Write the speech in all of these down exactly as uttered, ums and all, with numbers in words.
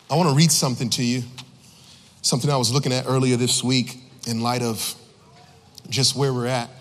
I want to read something to you, something I was looking at earlier this week in light of just where we're at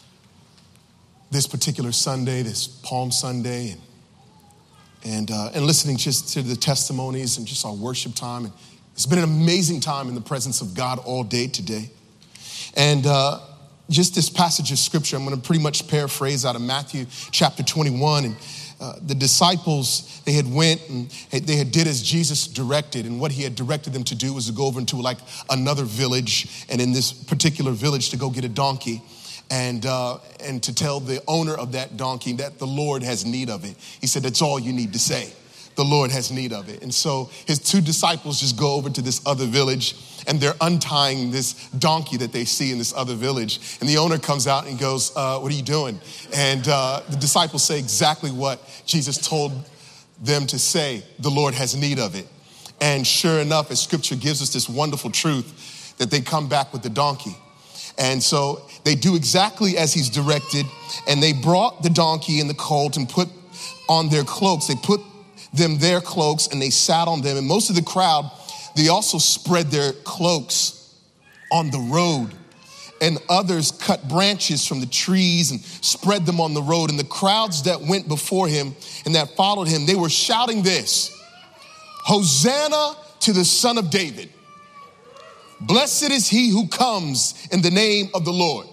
this particular Sunday, this Palm Sunday, and and, uh, and listening just to the testimonies and just our worship time. And it's been an amazing time in the presence of God all day today. And uh, just this passage of scripture, I'm going to pretty much paraphrase out of Matthew chapter twenty-one. And uh, the disciples, they had went and they had did as Jesus directed. And what he had directed them to do was to go over into like another village. And in this particular village to go get a donkey. And uh, and to tell the owner of that donkey that the Lord has need of it. He said, that's all you need to say. The Lord has need of it. And so his two disciples just go over to this other village and they're untying this donkey that they see in this other village. And the owner comes out and goes, uh, what are you doing? And uh, the disciples say exactly what Jesus told them to say. The Lord has need of it. And sure enough, as scripture gives us this wonderful truth that they come back with the donkey. And so they do exactly as he's directed, and they brought the donkey and the colt and put on their cloaks. They put them their cloaks and they sat on them. And most of the crowd, they also spread their cloaks on the road. And others cut branches from the trees and spread them on the road. And the crowds that went before him and that followed him, they were shouting this: Hosanna to the Son of David. Blessed is he who comes in the name of the Lord.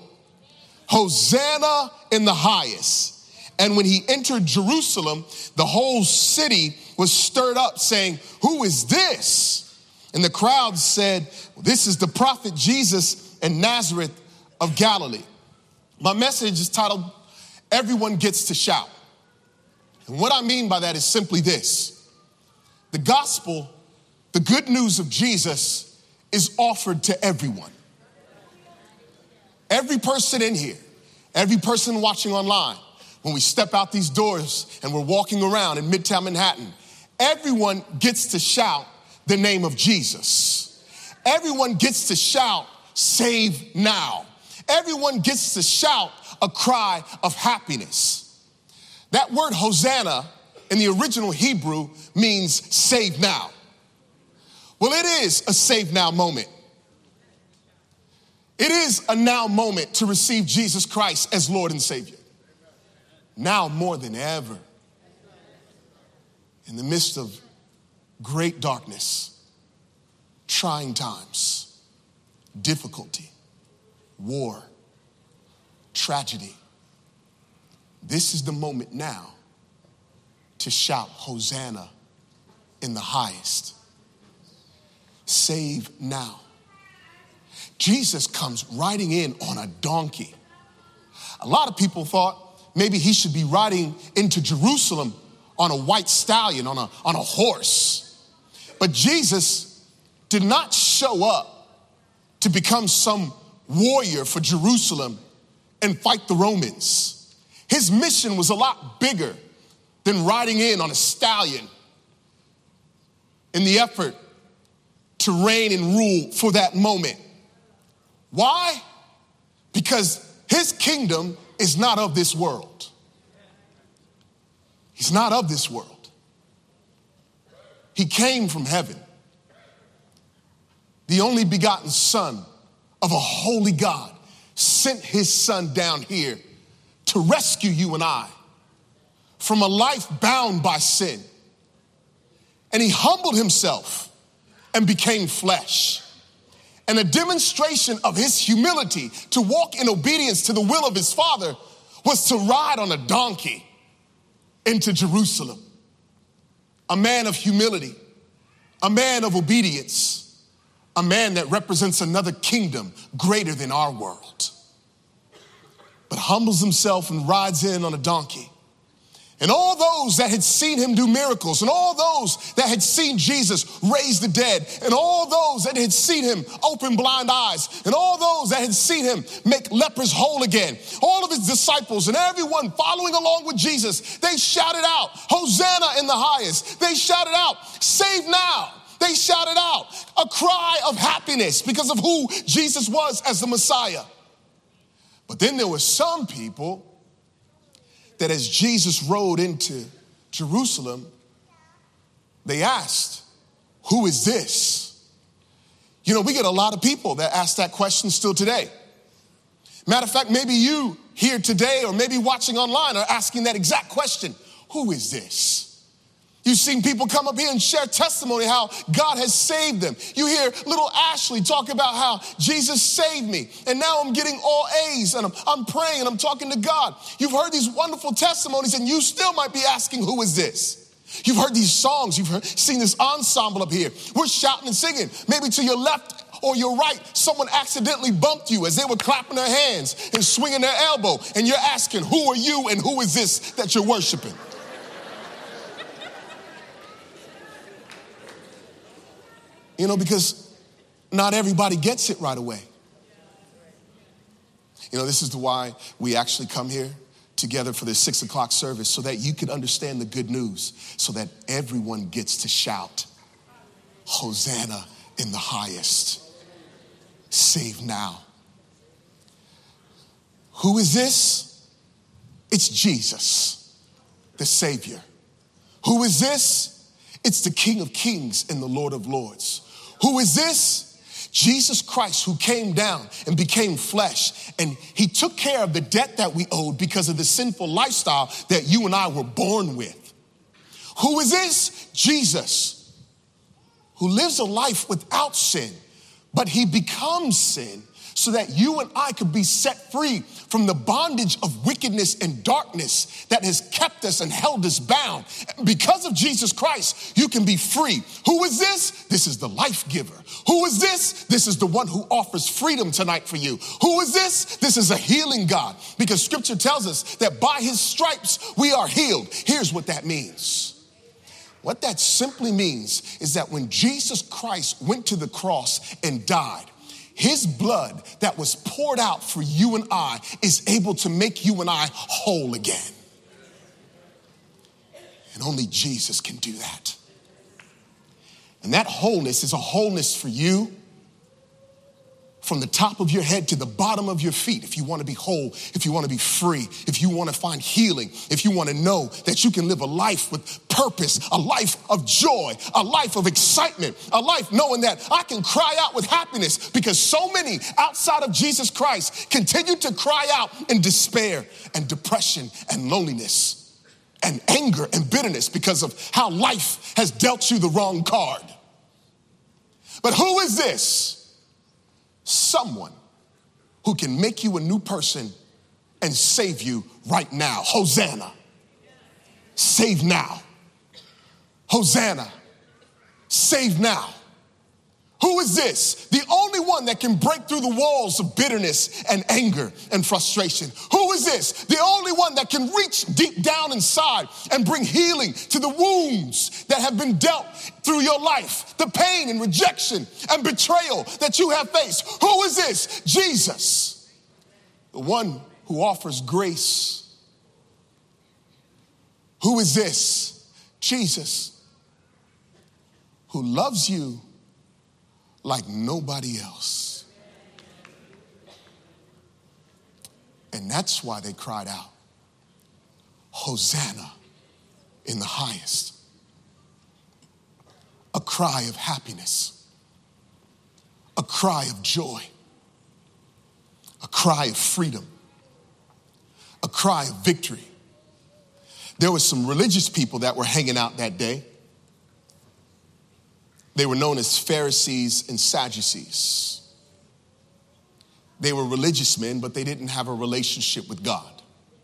Hosanna in the highest. And when he entered Jerusalem, the whole city was stirred up, saying, who is this? And the crowd said, this is the prophet Jesus in Nazareth of Galilee. My message is titled, Everyone Gets to Shout. And what I mean by that is simply this: the gospel, the good news of Jesus, is offered to everyone. Every person in here, every person watching online, when we step out these doors and we're walking around in Midtown Manhattan, everyone gets to shout the name of Jesus. Everyone gets to shout, save now. Everyone gets to shout a cry of happiness. That word Hosanna in the original Hebrew means save now. Well, it is a save now moment. It is a now moment to receive Jesus Christ as Lord and Savior. Now more than ever, in the midst of great darkness, trying times, difficulty, war, tragedy, this is the moment now to shout Hosanna in the highest. Save now. Jesus comes riding in on a donkey. A lot of people thought maybe he should be riding into Jerusalem on a white stallion, on a, on a horse. But Jesus did not show up to become some warrior for Jerusalem and fight the Romans. His mission was a lot bigger than riding in on a stallion in the effort to reign and rule for that moment. Why? Because his kingdom is not of this world. He's not of this world. He came from heaven. The only begotten Son of a holy God sent his Son down here to rescue you and I from a life bound by sin. And he humbled himself and became flesh. And a demonstration of his humility to walk in obedience to the will of his Father was to ride on a donkey into Jerusalem. A man of humility, a man of obedience, a man that represents another kingdom greater than our world. But humbles himself and rides in on a donkey. And all those that had seen him do miracles, and all those that had seen Jesus raise the dead, and all those that had seen him open blind eyes, and all those that had seen him make lepers whole again, all of his disciples and everyone following along with Jesus, they shouted out, Hosanna in the highest. They shouted out, save now. They shouted out a cry of happiness because of who Jesus was as the Messiah. But then there were some people that as Jesus rode into Jerusalem, they asked, Who is this? You know, we get a lot of people that ask that question still today. Matter of fact, maybe you here today or maybe watching online are asking that exact question. Who is this? You've seen people come up here and share testimony how God has saved them. You hear little Ashley talk about how Jesus saved me, and now I'm getting all A's, and I'm, I'm praying, and I'm talking to God. You've heard these wonderful testimonies, and you still might be asking, who is this? You've heard these songs. You've heard, seen this ensemble up here. We're shouting and singing. Maybe to your left or your right, someone accidentally bumped you as they were clapping their hands and swinging their elbow, and you're asking, who are you and who is this that you're worshiping? You know, because not everybody gets it right away. You know, this is why we actually come here together for this six o'clock service, so that you can understand the good news, so that everyone gets to shout, Hosanna in the highest. Save now. Who is this? It's Jesus, the Savior. Who is this? It's the King of Kings and the Lord of Lords. Who is this? Jesus Christ, who came down and became flesh, and he took care of the debt that we owed because of the sinful lifestyle that you and I were born with. Who is this? Jesus, who lives a life without sin, but he becomes sin so that you and I could be set free from the bondage of wickedness and darkness that has kept us and held us bound. Because of Jesus Christ, you can be free. Who is this? This is the life giver. Who is this? This is the one who offers freedom tonight for you. Who is this? This is a healing God, because scripture tells us that by his stripes we are healed. Here's what that means. What that simply means is that when Jesus Christ went to the cross and died, his blood that was poured out for you and I is able to make you and I whole again. And only Jesus can do that. And that wholeness is a wholeness for you from the top of your head to the bottom of your feet. If you want to be whole, if you want to be free, if you want to find healing, if you want to know that you can live a life with purpose, a life of joy, a life of excitement, a life knowing that I can cry out with happiness, because so many outside of Jesus Christ continue to cry out in despair and depression and loneliness and anger and bitterness because of how life has dealt you the wrong card. But who is this? Someone who can make you a new person and save you right now. Hosanna. Save now. Hosanna. Save now. Who is this? The only one that can break through the walls of bitterness and anger and frustration. Who is this? The only one that can reach deep down inside and bring healing to the wounds that have been dealt through your life, the pain and rejection and betrayal that you have faced. Who is this? Jesus, the one who offers grace. Who is this? Jesus, who loves you like nobody else. And that's why they cried out, Hosanna in the highest. A cry of happiness, a cry of joy, a cry of freedom, a cry of victory. There were some religious people that were hanging out that day. They were known as Pharisees and Sadducees. They were religious men, but they didn't have a relationship with God.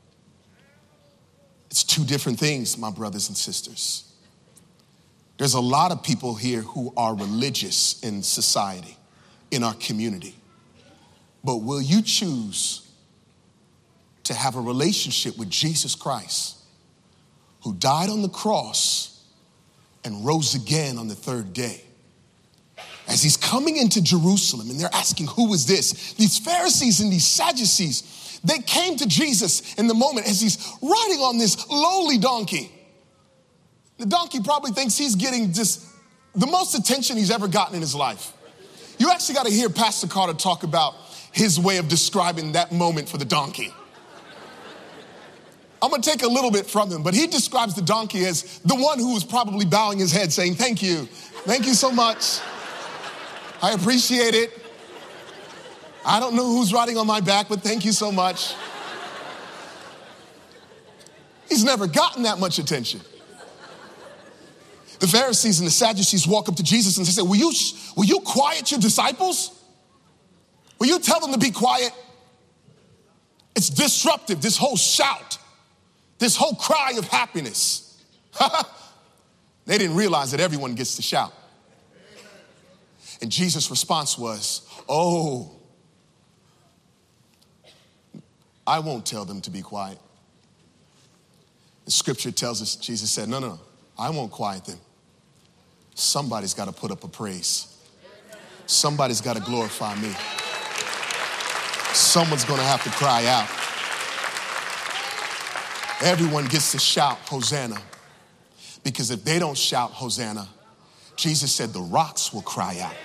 It's two different things, my brothers and sisters. There's a lot of people here who are religious in society, in our community. But will you choose to have a relationship with Jesus Christ, who died on the cross and rose again on the third day? As he's coming into Jerusalem and they're asking, who is this? These Pharisees and these Sadducees, they came to Jesus in the moment as he's riding on this lowly donkey. The donkey probably thinks he's getting just the most attention he's ever gotten in his life. You actually got to hear Pastor Carter talk about his way of describing that moment for the donkey. I'm going to take a little bit from him, but he describes the donkey as the one who was probably bowing his head saying, thank you. Thank you so much. I appreciate it. I don't know who's riding on my back, but thank you so much. He's never gotten that much attention. The Pharisees and the Sadducees walk up to Jesus and they say, will you, will you quiet your disciples? Will you tell them to be quiet? It's disruptive, this whole shout, this whole cry of happiness. They didn't realize that everyone gets to shout. And Jesus' response was, oh, I won't tell them to be quiet. The scripture tells us, Jesus said, no, no, no, I won't quiet them. Somebody's got to put up a praise. Somebody's got to glorify me. Someone's going to have to cry out. Everyone gets to shout, Hosanna. Because if they don't shout, Hosanna, Jesus said the rocks will cry out.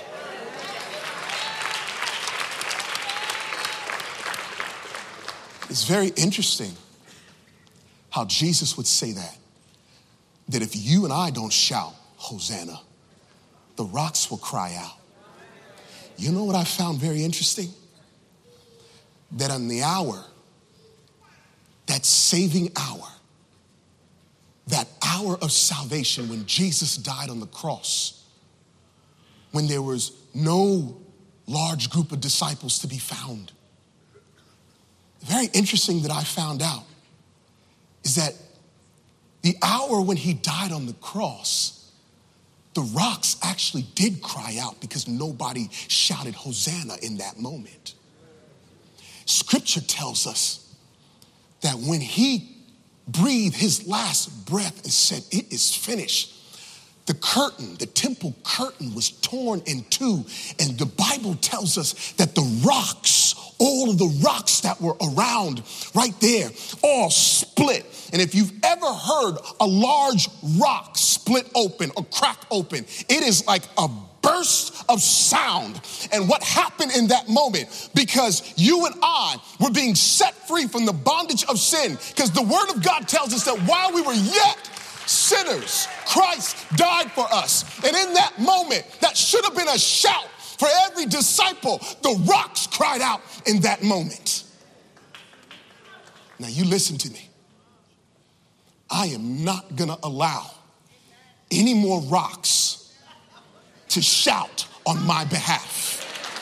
It's very interesting how Jesus would say that. That if you and I don't shout, Hosanna, the rocks will cry out. You know what I found very interesting? That in the hour, that saving hour, that hour of salvation when Jesus died on the cross, when there was no large group of disciples to be found. Very interesting that I found out is that the hour when he died on the cross, the rocks actually did cry out because nobody shouted Hosanna in that moment. Scripture tells us that when he breathed his last breath and said, it is finished, the curtain, the temple curtain was torn in two. And the Bible tells us that the rocks, all of the rocks that were around right there, all split. And if you've ever heard a large rock split open or crack open, it is like a burst of sound. And what happened in that moment, because you and I were being set free from the bondage of sin, because the word of God tells us that while we were yet sinners, Christ died for us. And in that moment, that should have been a shout for every disciple. The rocks cried out in that moment. Now you listen to me. I am not gonna allow any more rocks to shout on my behalf.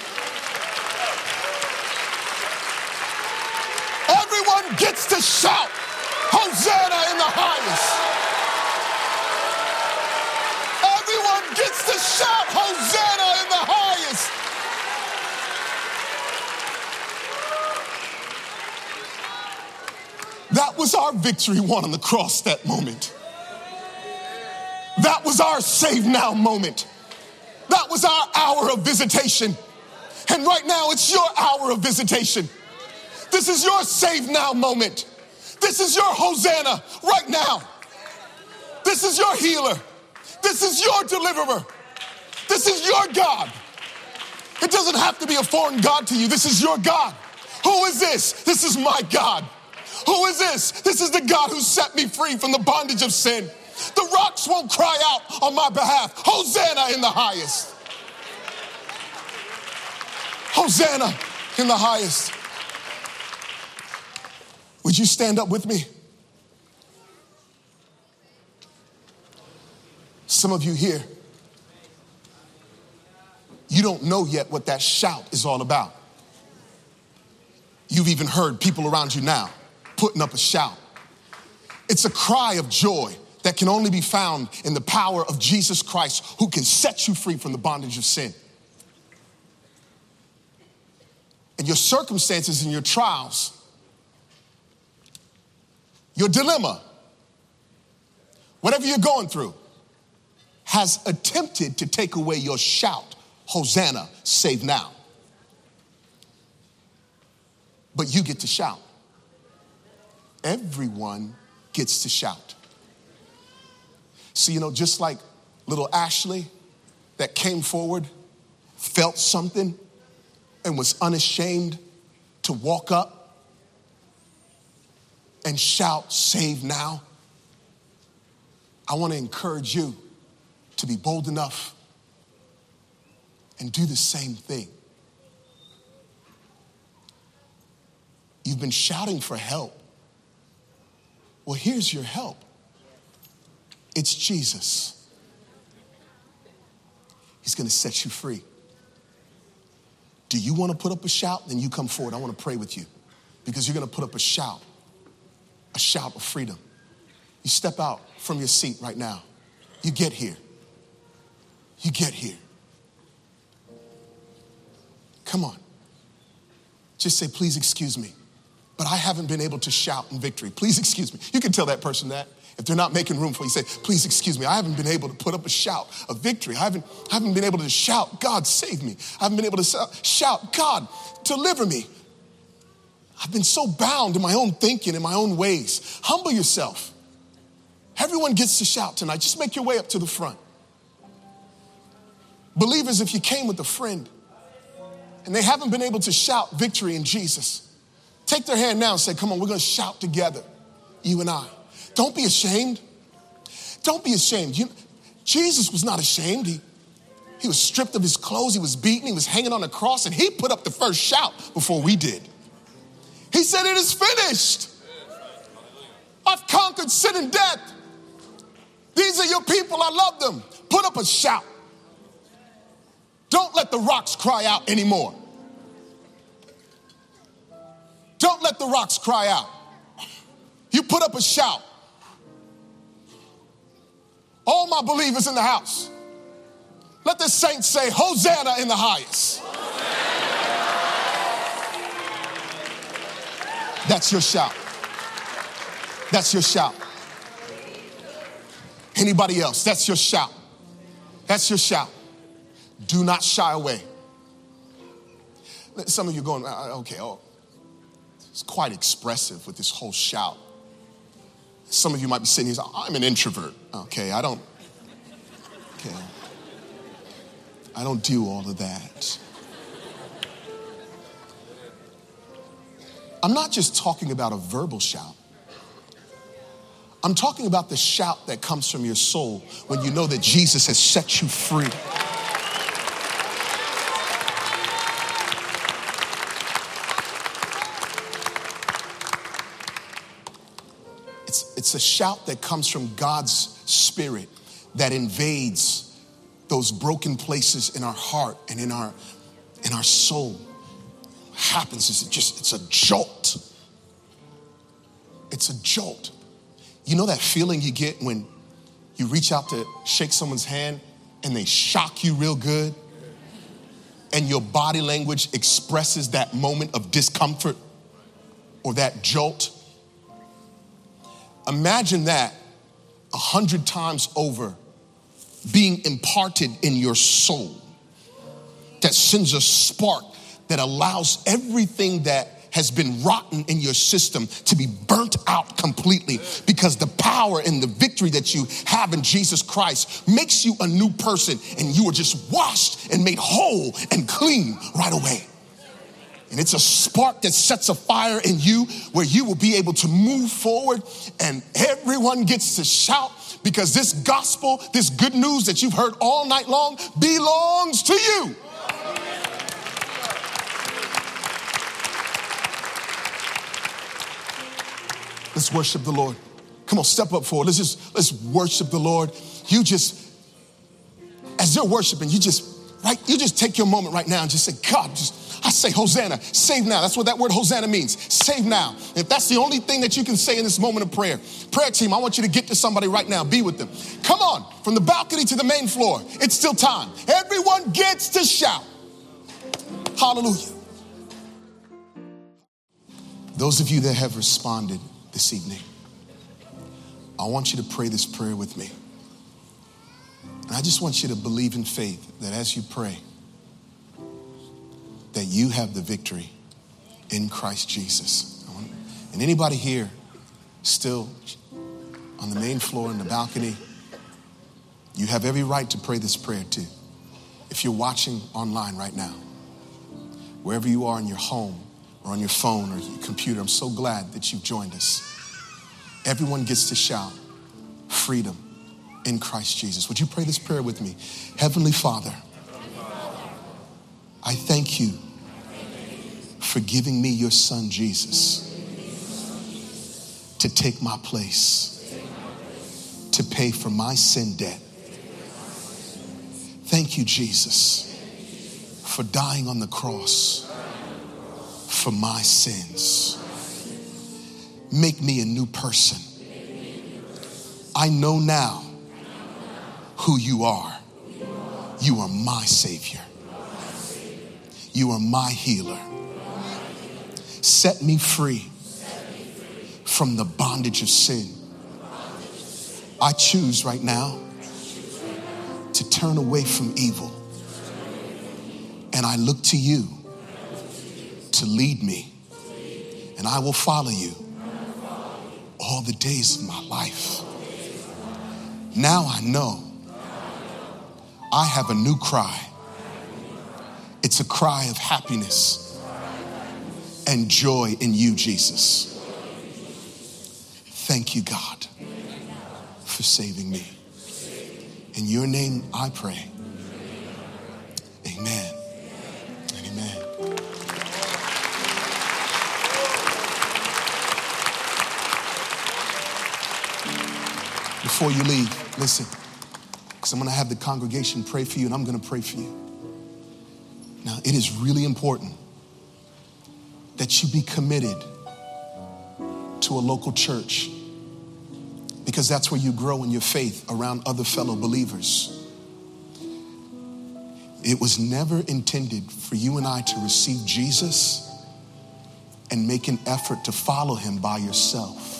Everyone gets to shout, Hosanna in the highest. Everyone gets to shout, Hosanna in the highest. That was our victory won on the cross that moment. That was our save now moment. That was our hour of visitation. And right now it's your hour of visitation. This is your save now moment. This is your Hosanna right now. This is your healer. This is your deliverer. This is your God. It doesn't have to be a foreign God to you. This is your God. Who is this? This is my God. Who is this? This is the God who set me free from the bondage of sin. The rocks won't cry out on my behalf. Hosanna in the highest. Hosanna in the highest. Would you stand up with me? Some of you here, you don't know yet what that shout is all about. You've even heard people around you now putting up a shout. It's a cry of joy that can only be found in the power of Jesus Christ, who can set you free from the bondage of sin. And your circumstances and your trials, your dilemma, whatever you're going through, has attempted to take away your shout, Hosanna, save now. But you get to shout. Everyone gets to shout. See, you know, just like little Ashley that came forward, felt something, and was unashamed to walk up and shout, "Save now," I want to encourage you to be bold enough and do the same thing. You've been shouting for help. Well, here's your help. It's Jesus. He's going to set you free. Do you want to put up a shout? Then you come forward. I want to pray with you because you're going to put up a shout, a shout of freedom. You step out from your seat right now. You get here. You get here. Come on. Just say, "Please excuse me, but I haven't been able to shout in victory. Please excuse me." You can tell that person that. If they're not making room for you, say, "Please excuse me, I haven't been able to put up a shout of victory. I haven't, I haven't been able to shout, 'God, save me.' I haven't been able to shout, 'God, deliver me.' I've been so bound in my own thinking, in my own ways." Humble yourself. Everyone gets to shout tonight. Just make your way up to the front. Believers, if you came with a friend and they haven't been able to shout victory in Jesus, take their hand now and say, "Come on, we're going to shout together, you and I." Don't be ashamed. Don't be ashamed. You, Jesus was not ashamed. He, he was stripped of his clothes. He was beaten. He was hanging on a cross, and he put up the first shout before we did. He said, "It is finished. I've conquered sin and death. These are your people. I love them." Put up a shout. Don't let the rocks cry out anymore. Don't let the rocks cry out. You put up a shout. All my believers in the house, let the saints say, "Hosanna in the highest." That's your shout. That's your shout. Anybody else? That's your shout. That's your shout. Do not shy away. Some of you are going, "Okay, oh, it's quite expressive with this whole shout." Some of you might be sitting here saying, "I'm an introvert." Okay, I don't, okay. I don't do all of that. I'm not just talking about a verbal shout. I'm talking about the shout that comes from your soul when you know that Jesus has set you free. It's, it's a shout that comes from God's Spirit that invades those broken places in our heart and in our, in our soul. What happens is it just, it's a jolt. It's a jolt. You know that feeling you get when you reach out to shake someone's hand and they shock you real good? And your body language expresses that moment of discomfort or that jolt? Imagine that a hundred times over being imparted in your soul that sends a spark that allows everything that has been rotten in your system to be burnt out completely, because the power and the victory that you have in Jesus Christ makes you a new person, and you are just washed and made whole and clean right away. And it's a spark that sets a fire in you where you will be able to move forward, and everyone gets to shout, because this gospel, this good news that you've heard all night long belongs to you. Let's worship the Lord. Come on, step up forward. Let's just, let's worship the Lord. You just, as you're worshiping, you just, right, you just take your moment right now and just say, "God, just, I say Hosanna, save now." That's what that word Hosanna means, save now. If that's the only thing that you can say in this moment of prayer, prayer team, I want you to get to somebody right now, be with them. Come on, from the balcony to the main floor, it's still time. Everyone gets to shout. Hallelujah. Those of you that have responded this evening, I want you to pray this prayer with me. And I just want you to believe in faith that as you pray, that you have the victory in Christ Jesus. And anybody here still on the main floor in the balcony, you have every right to pray this prayer too. If you're watching online right now, wherever you are in your home or on your phone or your computer, I'm so glad that you've joined us. everyone gets to shout freedom in Christ Jesus. Would you pray this prayer with me? Heavenly Father, I thank you for giving me your son, Jesus, to take my place, to pay for my sin debt. Thank you, Jesus, for dying on the cross for my sins. Make me a new person. I know now who you are. You are my Savior. You are my healer. Set me free from the bondage of sin. I choose right now to turn away from evil. And I look to you to lead me. And I will follow you all the days of my life. Now I know I have a new cry. It's a cry of happiness and joy in you, Jesus. Thank you, God, for saving me. In your name I pray. Amen and amen. Before you leave, listen, because I'm going to have the congregation pray for you, and I'm going to pray for you. Now, it is really important that you be committed to a local church, because that's where you grow in your faith around other fellow believers. It was never intended for you and I to receive Jesus and make an effort to follow him by yourself.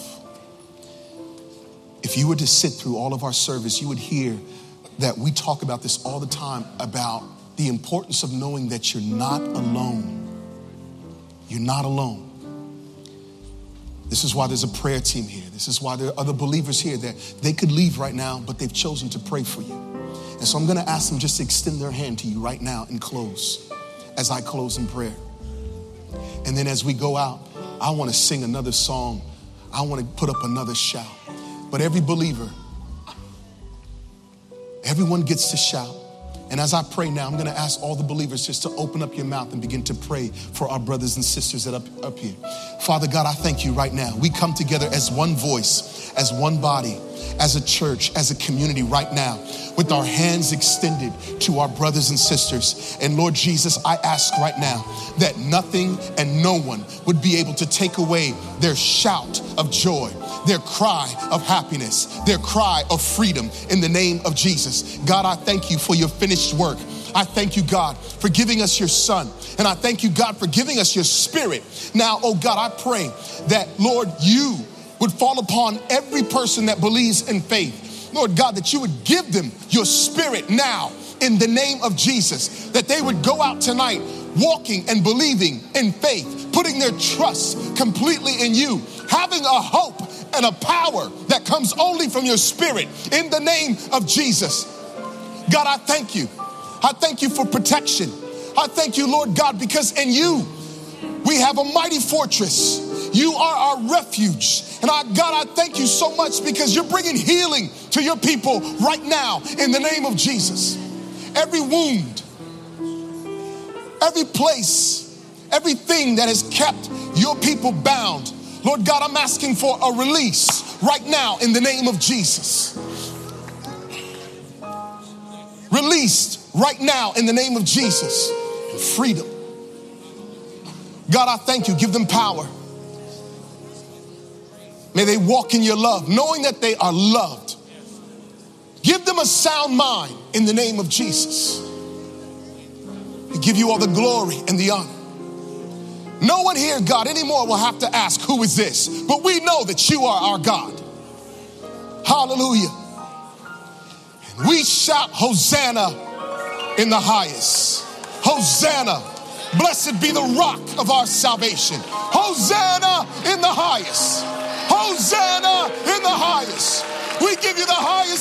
If you were to sit through all of our service, you would hear that we talk about this all the time, about the importance of knowing that you're not alone. You're not alone. This is why there's a prayer team here. This is why there are other believers here that they could leave right now, but they've chosen to pray for you. And so I'm going to ask them just to extend their hand to you right now and close, as I close in prayer. And then as we go out, I want to sing another song. I want to put up another shout. But every believer, everyone gets to shout. And as I pray now, I'm going to ask all the believers just to open up your mouth and begin to pray for our brothers and sisters that are up, up here. Father God, I thank you right now. We come together as one voice, as one body, as a church, as a community right now, with our hands extended to our brothers and sisters. And Lord Jesus, I ask right now that nothing and no one would be able to take away their shout of joy, their cry of happiness, their cry of freedom in the name of Jesus. God, I thank you for your finished work. I thank you, God, for giving us your son. And I thank you, God, for giving us your spirit. Now, oh God, I pray that, Lord, you would fall upon every person that believes in faith. Lord God, that you would give them your spirit now in the name of Jesus, that they would go out tonight walking and believing in faith, putting their trust completely in you, having a hope and a power that comes only from your spirit in the name of Jesus. God, I thank you. I thank you for protection. I thank you, Lord God, because in you we have a mighty fortress. You are our refuge. And I, God, I thank you so much because you're bringing healing to your people right now in the name of Jesus. Every wound, every place, everything that has kept your people bound, Lord God, I'm asking for a release right now in the name of Jesus. Released right now in the name of Jesus. Freedom. God, I thank you. Give them power. May they walk in your love, knowing that they are loved. Give them a sound mind in the name of Jesus. We give you all the glory and the honor. No one here, God, anymore will have to ask, who is this? But we know that you are our God. Hallelujah. And we shout Hosanna in the highest. Hosanna. Blessed be the rock of our salvation. Hosanna in the highest. Hosanna in the highest. We give you the highest